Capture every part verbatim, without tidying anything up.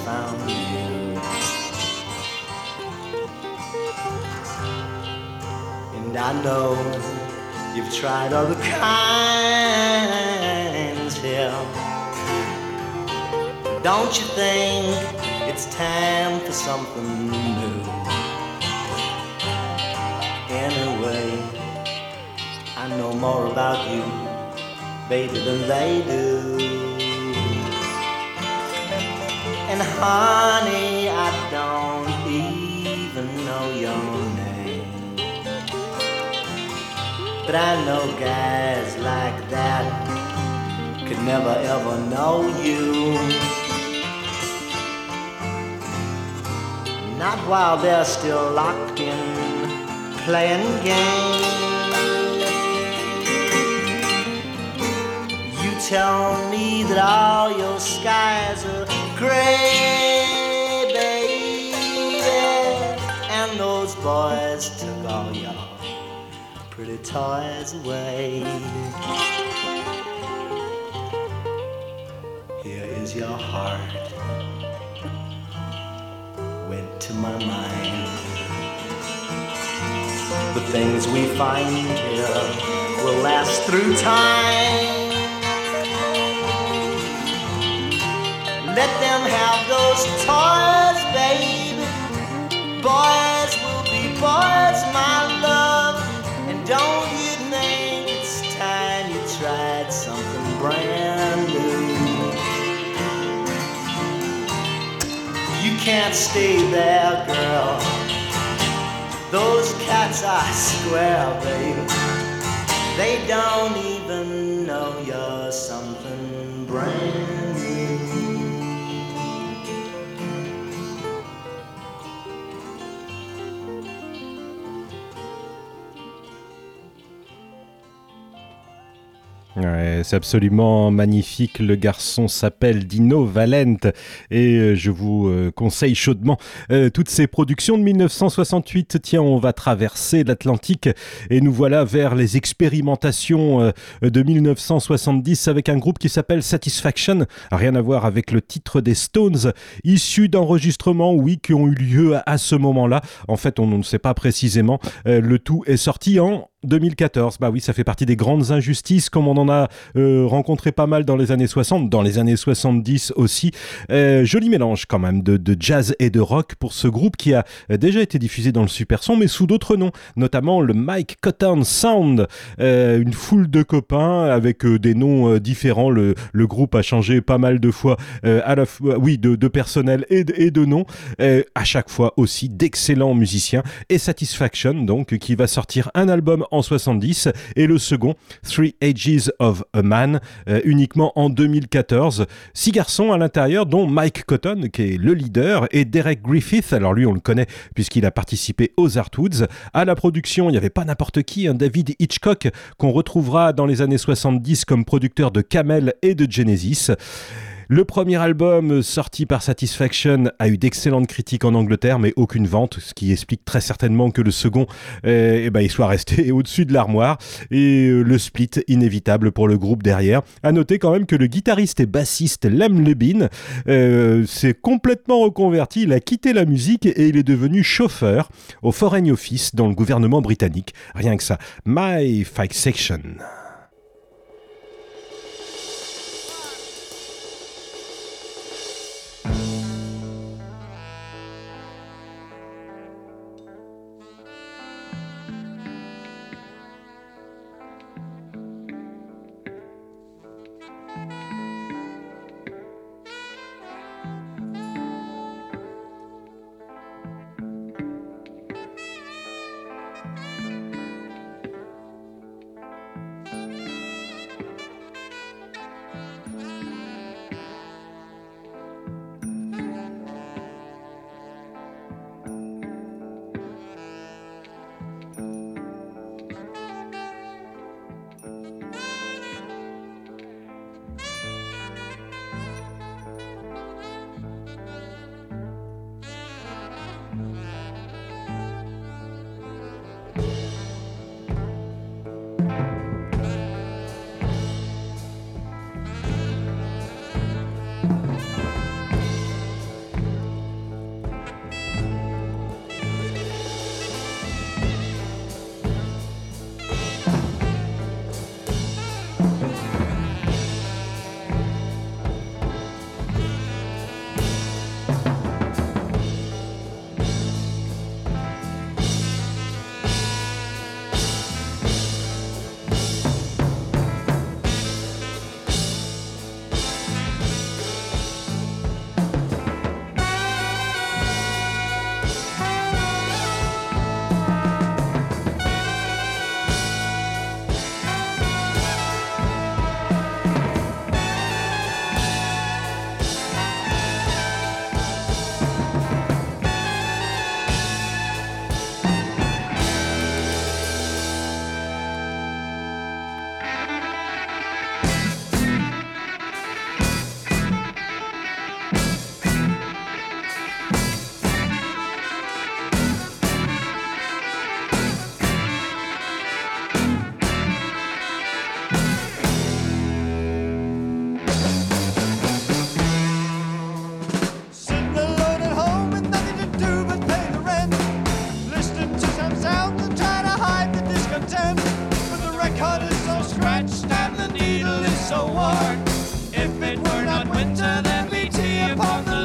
found you. And I know you've tried other kinds here. Don't you think it's time for something new? Anyway, I know more about you, baby, than they do. And honey, I don't even know your name, but I know guys like that could never ever know you. Not while they're still locked in playing games. You tell me that all your skies are gray, baby, and those boys took all your pretty toys away. Here is your heart, went to my mind. The things we find here will last through time. Let them have those toys, baby. Boys will be boys, my love. And don't you think it's time you tried something brand new? You can't stay there, girl. Those cats are square, baby. They don't even know you're something brand new. Ouais, c'est absolument magnifique. Le garçon s'appelle Dino Valent et je vous conseille chaudement euh, toutes ces productions de dix-neuf cent soixante-huit. Tiens, on va traverser l'Atlantique et nous voilà vers les expérimentations euh, de dix-neuf cent soixante-dix avec un groupe qui s'appelle Satisfaction. Rien à voir avec le titre des Stones, issus d'enregistrements, oui, qui ont eu lieu à, à ce moment-là. En fait, on ne sait pas précisément. Euh, le tout est sorti en deux mille quatorze, bah oui, ça fait partie des grandes injustices, comme on en a euh, rencontré pas mal dans les années soixante, dans les années soixante-dix aussi. Euh, joli mélange quand même de, de jazz et de rock pour ce groupe qui a déjà été diffusé dans le Super Son, mais sous d'autres noms, notamment le Mike Cotton Sound. Euh, une foule de copains avec euh, des noms euh, différents. Le, le groupe a changé pas mal de fois, euh, à la fois, oui, de, de personnel et de, et de noms. Euh, à chaque fois aussi d'excellents musiciens. Et Satisfaction, donc, qui va sortir un album en soixante-dix et le second, Three Ages of a Man, euh, uniquement en deux mille quatorze. Six garçons à l'intérieur, dont Mike Cotton, qui est le leader, et Derek Griffith. Alors lui, on le connaît puisqu'il a participé aux Artwoods. À la production, il n'y avait pas n'importe qui, hein, David Hitchcock, qu'on retrouvera dans les années soixante-dix comme producteur de Camel et de Genesis. Le premier album sorti par Satisfaction a eu d'excellentes critiques en Angleterre, mais aucune vente, ce qui explique très certainement que le second, euh, eh ben, il soit resté au-dessus de l'armoire, et euh, le split inévitable pour le groupe derrière. À noter quand même que le guitariste et bassiste Lem Lebin euh, s'est complètement reconverti, il a quitté la musique et il est devenu chauffeur au Foreign Office dans le gouvernement britannique. Rien que ça. My Five Section. so worn. If it were not winter, there'd be tea upon the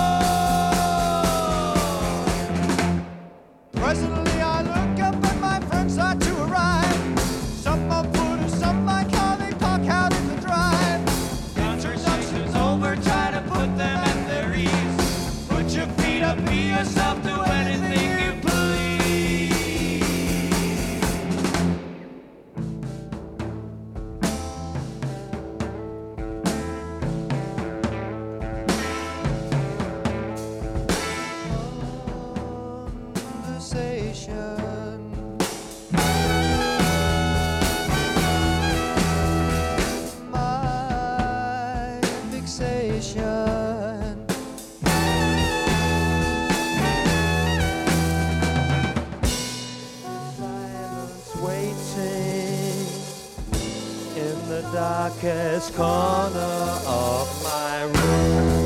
lawn. Presently I look up and my friends start to arrive. Some on foot or some by car, they park out in the drive. Conversation's over, try to put them at their ease. Put your feet up, be yourself, do anything you please. Darkest corner of my room.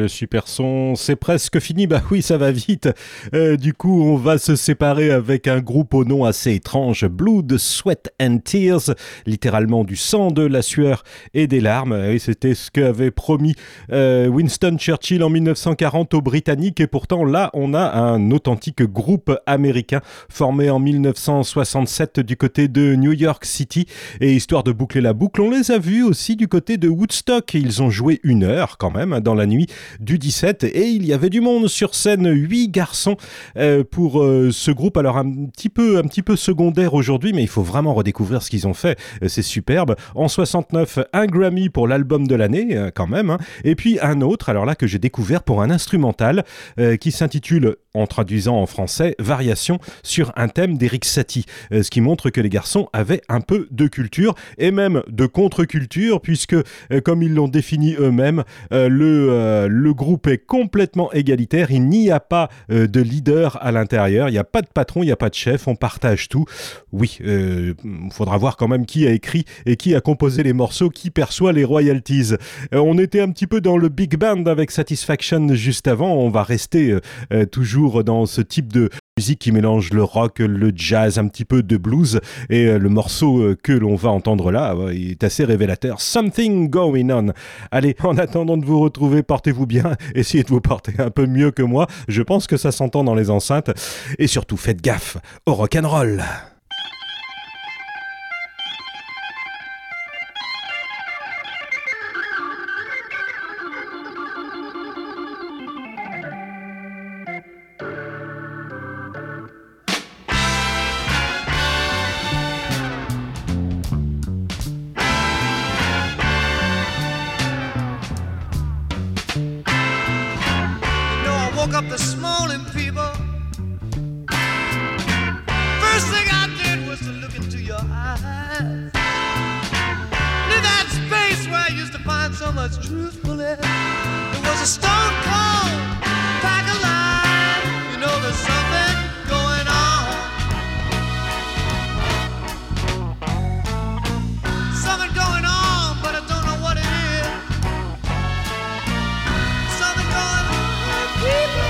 Super Son, c'est presque fini. Bah oui, ça va vite. Euh, du coup, on va se séparer avec un groupe au nom assez étrange, Blood, Sweat and Tears, littéralement du sang, de la sueur et des larmes. Et c'était ce qu'avait promis euh, Winston Churchill en dix-neuf cent quarante aux Britanniques. Et pourtant, là, on a un authentique groupe américain formé en dix-neuf cent soixante-sept du côté de New York City. Et histoire de boucler la boucle, on les a vus aussi du côté de Woodstock. Ils ont joué une heure quand même dans la nuit du dix-sept et il y avait du monde sur scène, huit garçons euh, pour euh, ce groupe. Alors un petit peu, un petit peu secondaire aujourd'hui, mais il faut vraiment redécouvrir ce qu'ils ont fait. Euh, c'est superbe. En soixante-neuf, un Grammy pour l'album de l'année euh, quand même, hein. Et puis un autre, alors là que j'ai découvert pour un instrumental euh, qui s'intitule, en traduisant en français, Variation sur un thème d'Eric Satie, euh, ce qui montre que les garçons avaient un peu de culture et même de contre-culture, puisque euh, comme ils l'ont défini eux-mêmes, euh, le, euh, le groupe est complètement égalitaire, il n'y a pas euh, de leader à l'intérieur, il n'y a pas de patron, il n'y a pas de chef, on partage tout. Oui, il euh, faudra voir quand même qui a écrit et qui a composé les morceaux, qui perçoit les royalties. Euh, on était un petit peu dans le big band avec Satisfaction juste avant, on va rester euh, euh, toujours dans ce type de musique qui mélange le rock, le jazz, un petit peu de blues, et euh, le morceau euh, que l'on va entendre là euh, est assez révélateur. Something Going On. Allez, en attendant de vous retrouver, portez-vous bien, essayez de vous porter un peu mieux que moi, je pense que ça s'entend dans les enceintes, et surtout faites gaffe au rock'n'roll. Up this morning, people. First thing I did was to look into your eyes. In that space where I used to find so much truthfulness, it was a stone cold pack of lies. You know there's something going on. Something going on, but I don't know what it is. Something going on, people.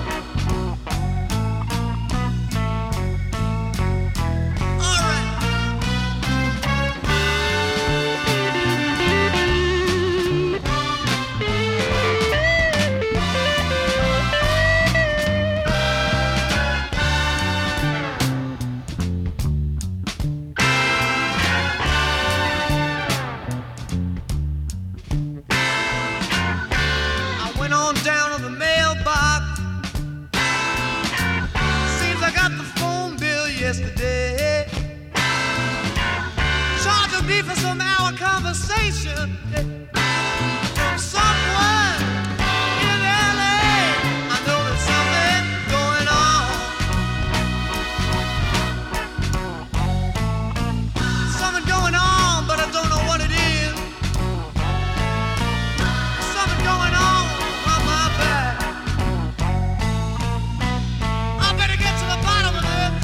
Yesterday, charging me for some hour conversation from someone in L A. I know there's something going on, something going on, but I don't know what it is. Something going on on my back. I better get to the bottom of it.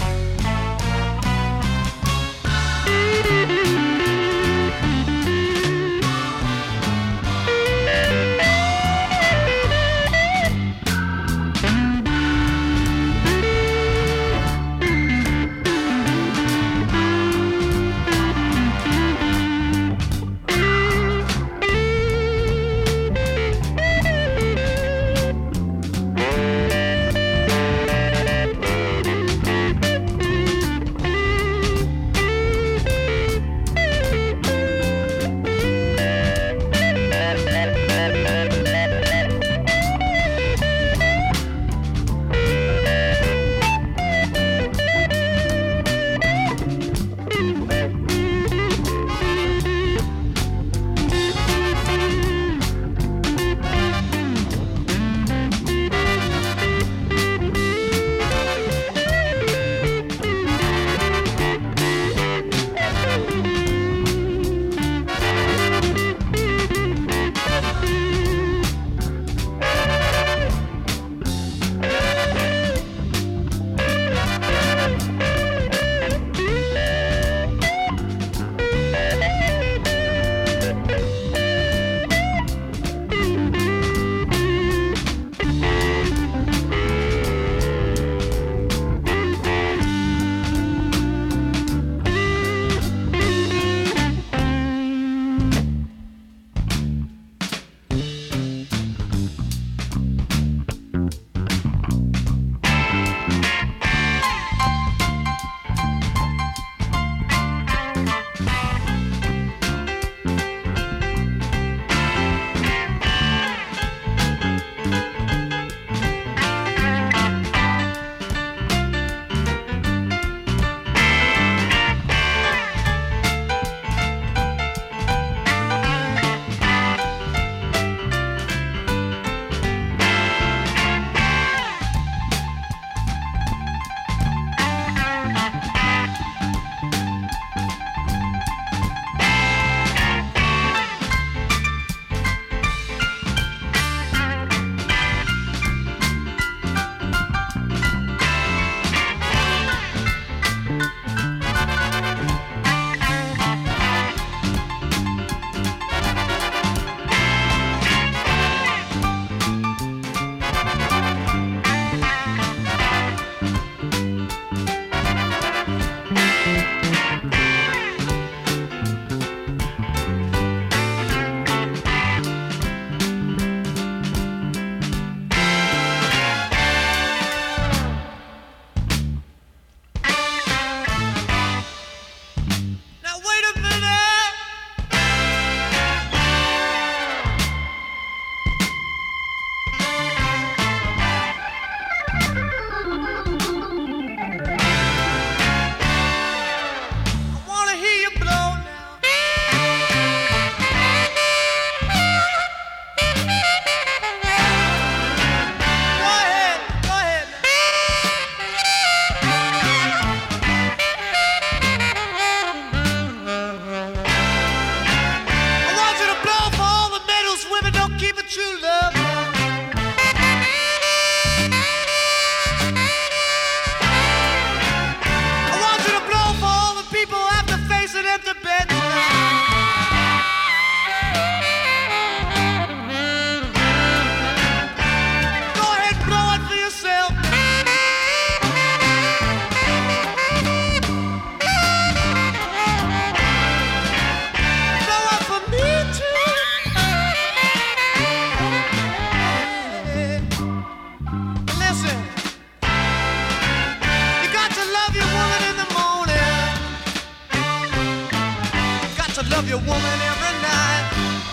love your woman every night.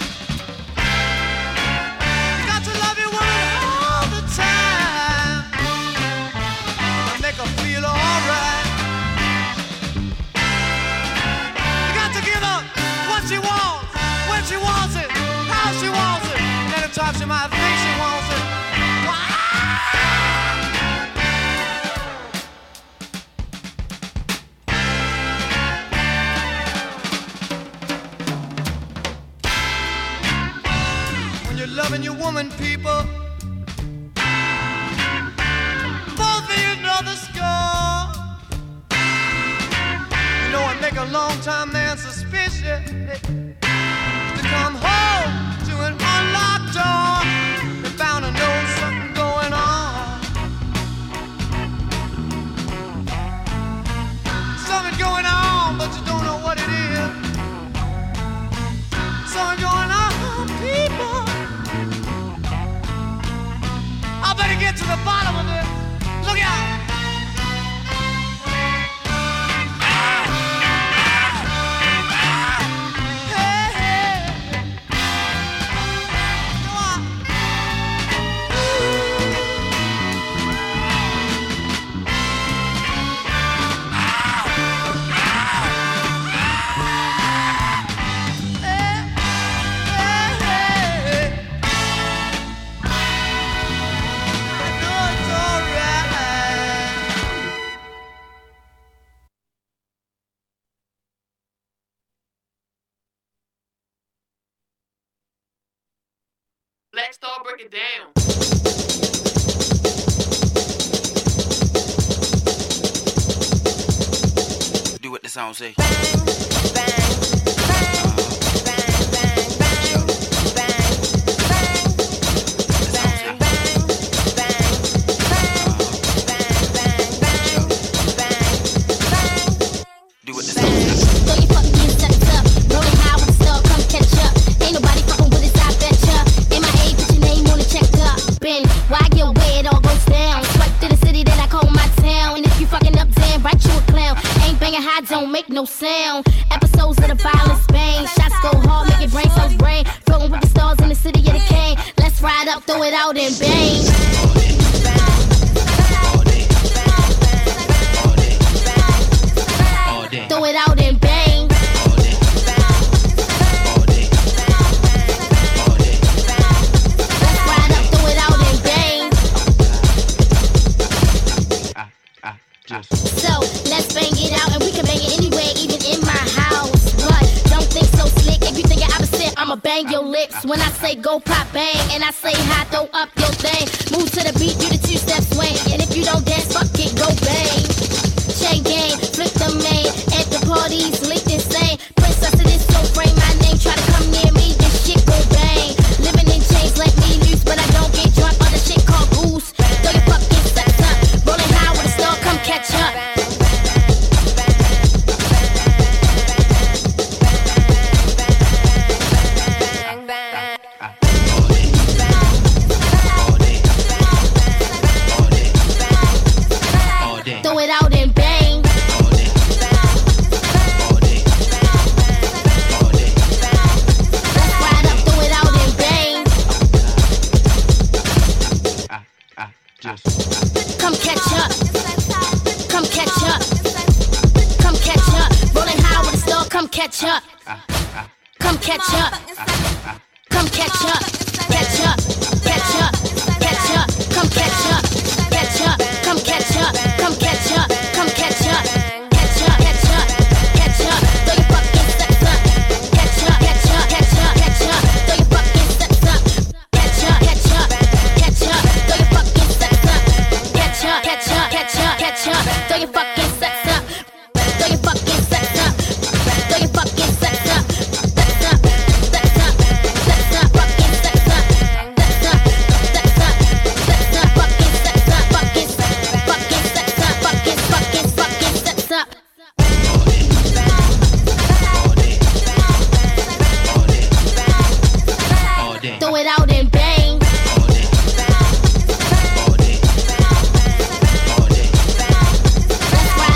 You got to love your woman all the time. Make her feel alright. You got to give her what she wants, when she wants it, how she wants it, and anytime she might think she wants it. When you're loving your woman, people, both of you know the score. You know what make a long-time man suspicious? To come home to an unlocked door, they're bound to know something going on. Something going on, but you don't know what it is. Something going on, people. I better get to the bottom of this. Look out! Hey, hey. Come on. Hey, hey, hey. I know it's all right. Black Star, break it down. Do what the song say. Do what the song say. So you fucking get set up, rolling high with the stuff, come catch up. Ain't nobody fucking with us, I betcha. M I A, put your name on the check up. Ben, why get away, it all goes down. Swipe to the city that I call my town. And if you fucking up, damn, right, you a clown. Ain't banging high, don't make no sound. Episodes of the violence bang. Shots go hard, make your brain cells brain. Floating with the stars in the city of the cane. Let's ride up, throw it out and bang. Throw it out and bang. Let's ride up, throw it out and bang. So, let's bang it out and we can bang it anywhere, even in my house. But don't think so slick. If you think you're opposite, I'ma bang your lips. When I say go pop bang and I say hi, throw up your thing. Move to the beat, do the two-step swing. And if you don't dance, fuck it, go bang. Chain gang, flip the main. At the parties, lick this thing. Princess of this soul frame, my name. Try to come near me, this shit go bang. Living in chains, let me loose, but I don't get drunk on the shit called goose. Throw your fucking sex up, rolling high with a star, come catch up. Throw it out and bang. Let's ride up, throw it out and bang. Come catch up. Come catch up. Come catch up. Rolling high with a star, come catch up. Come catch up. Come catch up. Catch up. Catch up. Catch up. Come catch up. Catch up. Come catch up. Come catch up. Come catch up. Catch up. Catch up. Catch up. Throw your fucking steps up. Catch up. Catch up. Catch up. Catch up. Throw your fucking steps up. Catch up. Catch up. Catch up. Throw your fucking steps up. Catch up. Catch up. Catch up. Catch up. Throw your fucking steps up. Throw your fucking steps up. Throw your fucking steps up. Steps up. Steps up. Steps up. Fucking steps up. Steps up. Steps up. Steps up. Fucking steps up. Fucking fucking steps up. Fucking fucking fucking steps up. Throw it out and bang. Let's ride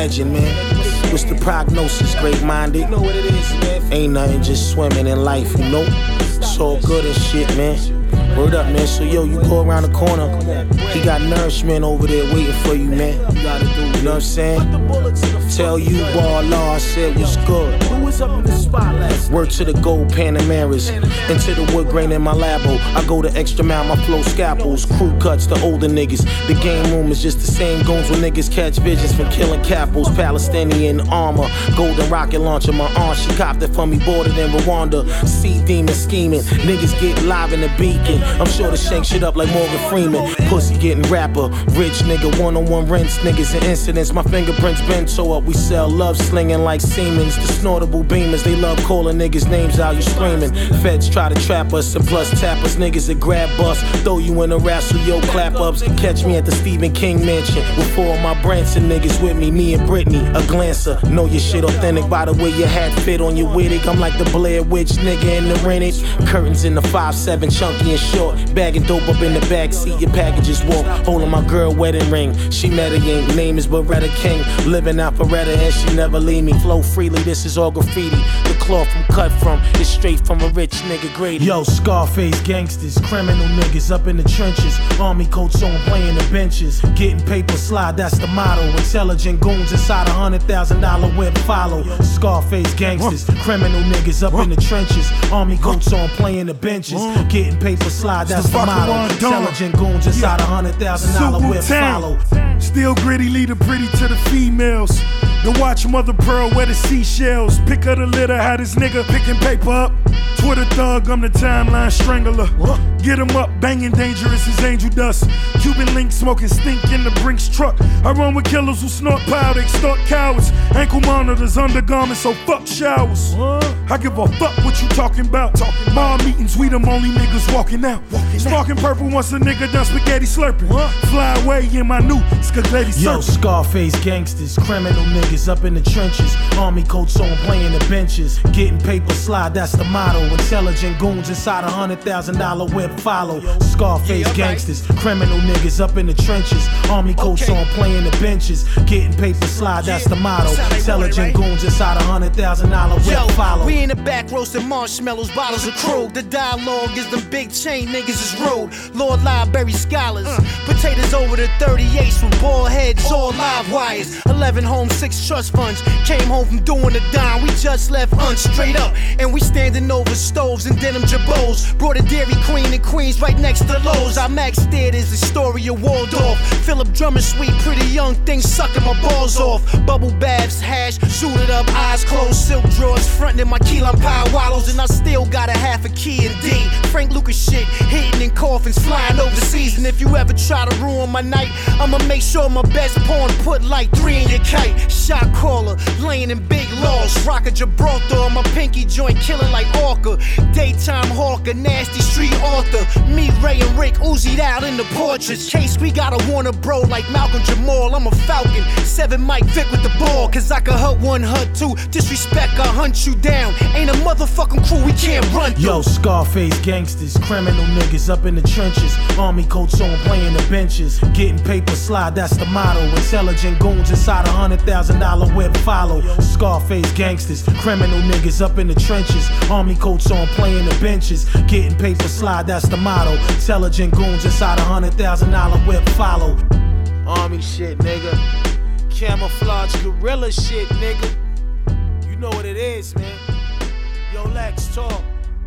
legend, man. What's the prognosis? Great-minded. You know what it is, man. Ain't nothing, just swimming in life, you know. It's all good and shit, man. Word up, man. So, yo, you go around the corner. He got nourishment over there waiting for you, man. You gotta do, you know what I'm saying? Tell you, Ball Law, I said, what's good? Who was up in the spot last? Word to the gold Panameras. Into the wood grain in my labo. I go the extra mile, my flow scalpels. Crew cuts, the older niggas. The game room is just the same goons when niggas catch visions from killing capos. Palestinian armor. Golden rocket launcher, my aunt, she copped it for me, bought it in Rwanda. Sea demon scheming. Niggas get live in the beacon. I'm sure to shake shit up like Morgan Freeman. Pussy getting rapper. Rich nigga, one-on-one rents. Niggas and incidents. My fingerprints been toe up. We sell love slinging like Siemens. The snortable beamers. They love calling niggas names out. You screaming. Feds try to trap us and plus tap us. Niggas that grab bus. Throw you in a wrestle. Yo, clap ups. Catch me at the Stephen King mansion. With four of my Branson niggas with me. Me and Brittany. A glancer. Know your shit authentic by the way your hat fit on your wig. I'm like the Blair Witch nigga in the rented. Curtains in the five seven chunky and short. Bagging dope up in the backseat, your packages walk. Holding my girl wedding ring. She Medellin, name is Beretta King. Living out Beretta and she never leave me. Flow freely, this is all graffiti. The cloth I'm cut from is straight from a rich nigga Grady. Yo, Scarface gangsters, criminal niggas up in the trenches. Army coats on, playing the benches. Getting paper slide, that's the motto. Intelligent goons inside a hundred thousand dollar whip follow. Scarface gangsters, criminal niggas up in the trenches. Army coats on, playing the benches. Getting paper slide, that's the motto. Intelligent goons inside a hundred thousand dollar whip follow. Still gritty, lead a pretty to the females. To watch Mother Pearl wear the seashells. Pick up the litter, how this nigga picking paper up. Twitter thug, I'm the timeline strangler. Get him up, banging dangerous as angel dust. Cuban link smoking stink in the Brinks truck. I run with killers who snort powder, extort cowards. Ankle monitors, undergarments, so fuck showers. I give a fuck what you talking about. Talking bar meetings, we them only niggas walking out. Sparking purple once a nigga done spaghetti slurping. Fly away in my new Scaleti surfing. Yo, Scarface gangsters, criminal niggas up in the trenches. Army coats on, playing the benches. Getting paper slide, that's the motto. Intelligent goons inside a hundred thousand dollar whip follow. Scarface gangsters, criminal niggas up in the trenches. Army coats on, playing the benches. Getting paper slide, that's the motto. Intelligent goons inside a hundred thousand dollar whip follow. We in the back roasting marshmallows, bottles of Krug. The dialogue is them big chain niggas is rude. Lord Library scholars, potatoes over the thirty-eights from bald heads, all live wires. eleven home, six trust funds. Came home from doing the dime, we just left unch straight up. And we standing over stoves and denim jabots. Brought a Dairy Queen in Queens right next to Lowe's. Our Max Theaters, the story of Waldorf. Philip Drummond, sweet, pretty young thing sucking my balls off. Bubble baths, hash, suited up, eyes closed, silk drawers, frontin' in my key lime pie wallows. And I still got a half a key in D. Frank Lucas shit, hitting in coffins, flying overseas. And if you ever try to ruin my night, I'ma make sure my best porn put like three in your kite. Shot caller, laying in big laws. Rock a Gibraltar on my pinky joint, killing like Orca. Daytime hawker, nasty street author. Me, Ray, and Rick Uzi'd out in the portraits. Case we gotta warn a bro like Malcolm Jamal. I'm a Falcon, seven Mike Vick with the ball. Cause I can hurt one, hurt two. Disrespect, I hunt you down. Ain't a motherfucking crew we can't run through. Yo, Scarface gangsters, criminal niggas up in the trenches. Army coats on, playing the benches. Getting paper slide, that's the motto. Intelligent goons inside a hundred thousand dollar whip follow. Scarface gangsters, criminal niggas up in the trenches. Army coats on, playing the benches. Getting paper slide, that's the motto. Intelligent goons inside a hundred thousand dollar whip follow. Army shit, nigga. Camouflage gorilla shit, nigga. You know what it is, man. Yo, Lex, talk.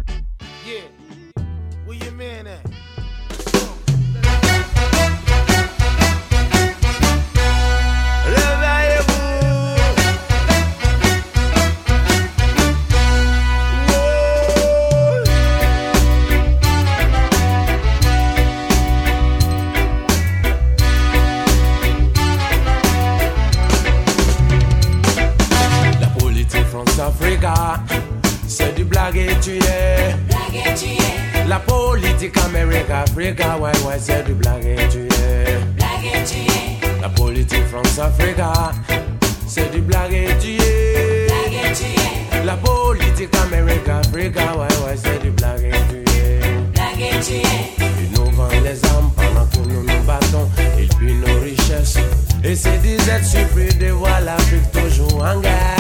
Yeah. Where your man at? Africa, c'est du blague et tu es. La politique Amérique, Africa, ouais, ouais, c'est du blague et tu es. La politique France-Africa, c'est du blague et tu es. La politique Amérique, Africa, ouais, ouais, c'est du blague et tu es. Ils nous vendent les armes pendant que nous nous battons. Et puis nos richesses richesse. Et c'est des aides surpris de voir l'Afrique toujours en guerre.